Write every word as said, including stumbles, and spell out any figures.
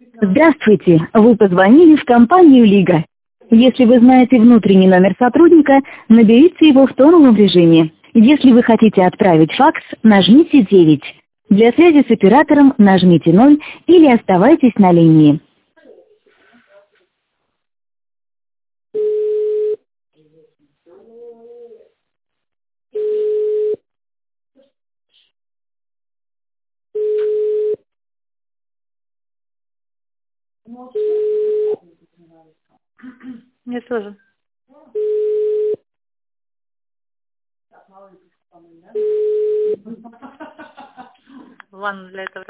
Здравствуйте, вы позвонили в компанию «Лига». Если вы знаете внутренний номер сотрудника, наберите его в тоновом режиме. Если вы хотите отправить факс, нажмите девять. Для связи с оператором нажмите ноль или оставайтесь на линии. Мне тоже. Ванну для этого.